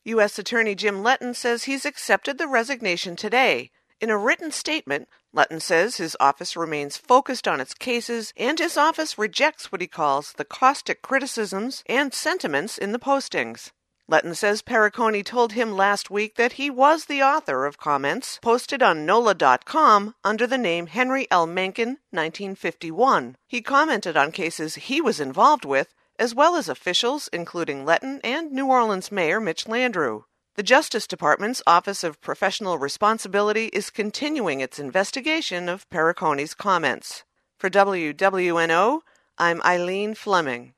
U.S. Attorney Jim Letton says he's accepted the resignation today. In a written statement, Letton says his office remains focused on its cases and his office rejects what he calls the caustic criticisms and sentiments in the postings. Letton says Perricone told him last week that he was the author of comments posted on NOLA.com under the name Henry L. Mencken, 1951. He commented on cases he was involved with, as well as officials including Letton and New Orleans Mayor Mitch Landrieu. The Justice Department's Office of Professional Responsibility is continuing its investigation of Perricone's comments. For WWNO, I'm Eileen Fleming.